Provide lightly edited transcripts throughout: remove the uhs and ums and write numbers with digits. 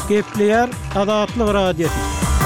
Gepleyer Adatlyk radiosu.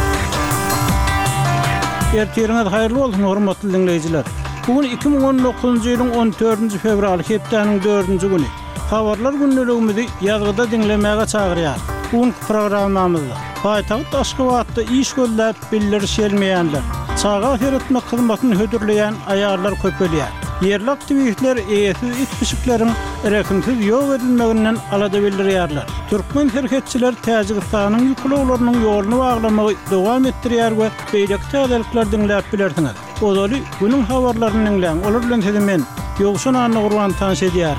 Ertiriniz hayırlı olsun hormatly dinleyijiler. Bugün 2019-njy ýylyň 14-nji fevral hepdeniň 4-nji güni. Habarlar günneligimizi ýazgyda dinlemäge çagyrýar. Bugün programmamyzda paýtagyt Aşgabatda iş göllep bildirişilmeýänler, çaga heretme hyzmatyny hödürleýän aýarlar köpelýär. Yerli aktivistler eýesiz itpişikleriň erekimsiz ýok edilmeginden alada bildirýärler. Türkmen herketçiler Täjikistanyň ýuklawlarynyň ýoluny baglamagy dowam etdirýär we beýleki täzelikler dinläp bilersiňiz. Ozaly günüň habarlaryny dinleň. Olar bilen hemen ýogşan anyny gurban tanış edýär.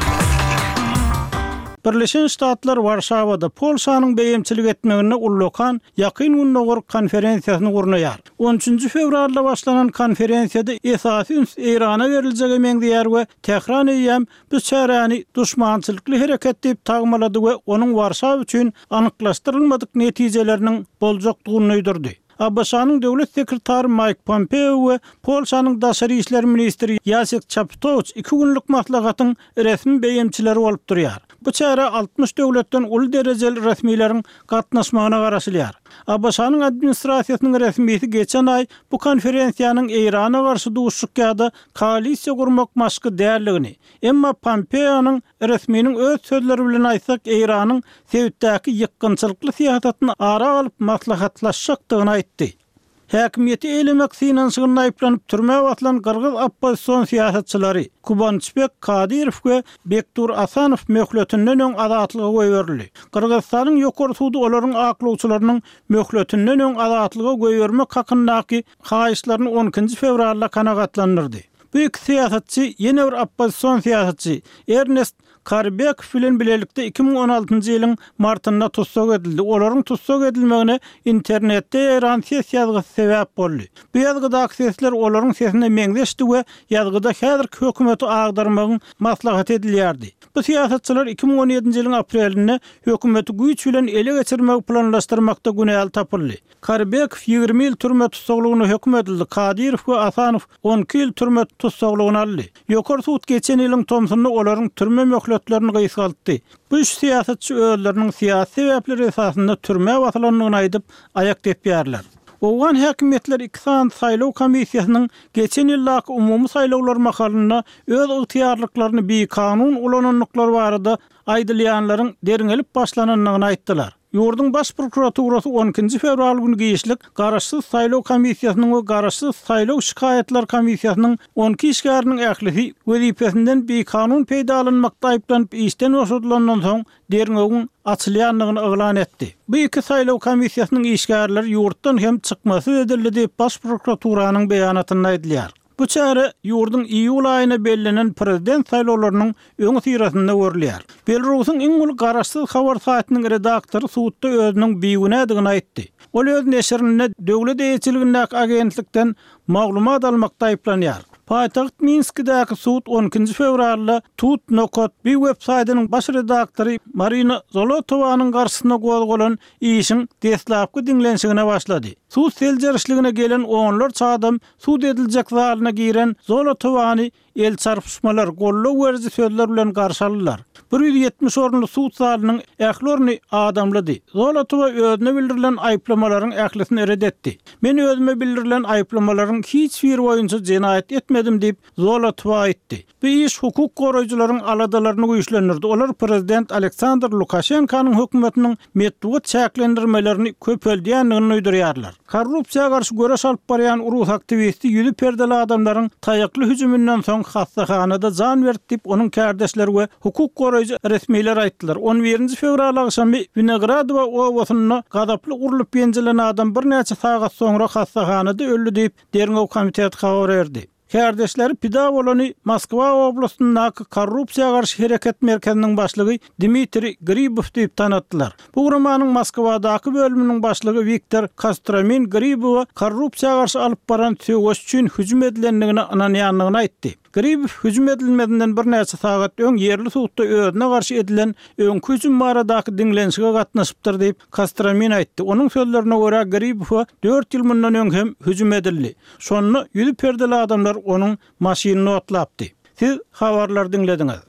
Birleşen Ştatlar Warşawada Polşanyň beýimçilik etmegine ullukan ýakyn günnägör konferensiýasyny gurnaýar. 13-nji fevralda başlanan konferensiýada esasy Irana beriljek emeňdiýär we Tehran eýem bu çäräni duşmançylykly hereket diýip tagmalady we onuň Warşaw üçin anyklaşdyrylmadyk netijeleriniň boljokdugyny öýdürdi. Abbaşanyň döwlet sekretary Mike Pompeo we Polşanyň daşary işler ministri Jacek Czaputowicz 2 günlük maslahatyň resmi beýimçileri bolup durýar. Bu çäre 60 döwletden uly derejeli resmiýleriň gatnaşmagyna garaşylýar. Abbaşanyň administrasiýasynyň resmisi geçen ay bu konferensiýanyň Irana garşy duşuşykda koalisiýa gurmak maşky därligini, emma Pompeo'nyň resminiň öz sözleri bilen aýtsak Iranyň Sewitdäki ýykgynçylykly siýasatyny ara alyp maslahatlaşjakdygyny aýtdy. Häkimiýeti elemek finansyny aýplanyp türmäge atylan Kyrgyz oppozisiýon siýasatçylary Kubançbek Kadyrow we Bektur Asanow möhletinden öň azatlyga goýberildi. Kyrgyzstanyň ýokary sudy olaryň aklawçylarynyň möhletinden öň azatlyga goýbermek hakyndaky haýyşlaryny 12-nji fevralda kanagatlandyrdy. Bu iki siýasatçy ýene bir oppozisiýon siýasatçy Ernest Karbek bilen bilelikde 2016-njy ýylyň martynda tutsak edildi. Olaryň tutsak edilmegine internetde Iran ýazgysy sebäp boldy. Bu ýazgydaky sesler olaryň sesine meňdeşdi we ýazgyda häzirki hökümeti agdarmagyň maslahat edilýärdi. Bu siýasatçylar 2017-nji ýylyň aprelinde hökümeti güýç bilen ele geçirmek planlaşdyrmakda günäl tapyldy. Karbek 20 ýyl türme tutsaklygyna hökm edildi. Kadyrow we Asanow 12 ýyl türme tutsaklygyny aldy. Ýokary sud geçen ýylyň tomsuny olaryň türme möhletlerini gysgaltdy. Bu üç siýasatçy özleriniň siýasy sebäpleri esasında türme watylanlygyny aýdyp aýak depýärler. Owan häkimetler 2 san saýlaw komissiýasynyň geçen ýyllaky umumy saýlawlar makalyna öz ygtyýarlyklaryny bir kanun ulananlyklary barada aýdylýanlaryň deriňelip başlananyny aýtdylar. Ýurdun baş prokuraturasy 12-nji fevral güni giýişlik garaşsyz saýlaw komissiýasynyň we garaşsyz saýlaw şikaýetler komissiýasynyň 12 işgäriniň ählisi wezipesinden bir kanun peýda alynmakda aýplanyp işden boşadylandan soň deriňegin açylýanlygyny eglan etdi. Bu iki saýlaw komissiýasynyň işgärleri ýurtdan hem çykmasy edildi diýip baş prokuraturasynyň beýanatynda aýdylýar. Bu çäre ýurdun iýul aýyna bellenen prezident saýlawlarynyň öňü sirasynda görülýär. Belarusyň iň uly garaşsyz habar saýtynyň redaktory suwtda özüniň biýünedigini aýtdy. Ol öz neşrine döwlet eýetçiligindäki agentlikden maglumat almakda aýplanýar. Paýtagyt Minskdäki sud 12-nji fevralda Tut Nokot bir websaýtynyň baş redaktory Marina Zolotowanyň garşysyna goýulan işiň deslapky dinlenşigine başlady. Sud seljerişligine gelen onlar çadam sud ediljek zalyna giren Zolotowany el çarpışmalar, gollaw werji sözler bilen garşy aldylar. 170 orunly sud zalynyň ählerini adamlady. Zolotowa özüne bildirilen aýplamalaryň ählisini reddetdi. Men özüme bildirilen aýplamalaryň hiç bir boýunça jenaýat etmedim diýip Zolotowa aýtdy. Bu iş hukuk goraýjylaryň aladalaryny güýçlendirdi. Olar prezident Aleksandr Lukashenkanyň hökümetiniň metduat çäklendirmelerini köpeldiýänligini öýdürýärler. Korrupsiýaga garşy göreş alyp barýan urus aktivisti ýüzi perdeli adamlaryň taýakly hüjümünden soň hastahanada jan berdi diýip onuň kärdeşleri we hukuk goraýjy resmiýler aýtdylar. 11-nji fevral agşamy Vinogradova owasyna gadaply urulyp ýenjilen adam bir näçe sagat soňra hastahanada öldü diýip Derňew komiteti habar berdi. Kärdeşleri pida bolany Moskwa oblastynyň korrupsiýaga garşy hereket merkeziniň başlygy Dmitri Gribov diýip tanatdylar. Bu gurumanyň Moskwadaky bölüminiň başlygy Viktor Kostomin Gribowa korrupsiýaga garşy alyp baran söwüş üçin hüjüm edilenligini ananýanlygyny aýtdy. Gribov hüjüm edilmedinden bir näçe sagat öň yerli sudda özüne garşy edilen öňkü hüjüm baradaky dinlenşige gatnaşypdyr diýip Kostomin aýtdy. Onuň sözlerine görä Gribowa 4 ýyl mundan öň hem hüjüm edildi. Şonu ýüzi perdeli adamlar onuň maşynyny otlapdy. Siz habarlar dinlediňiz.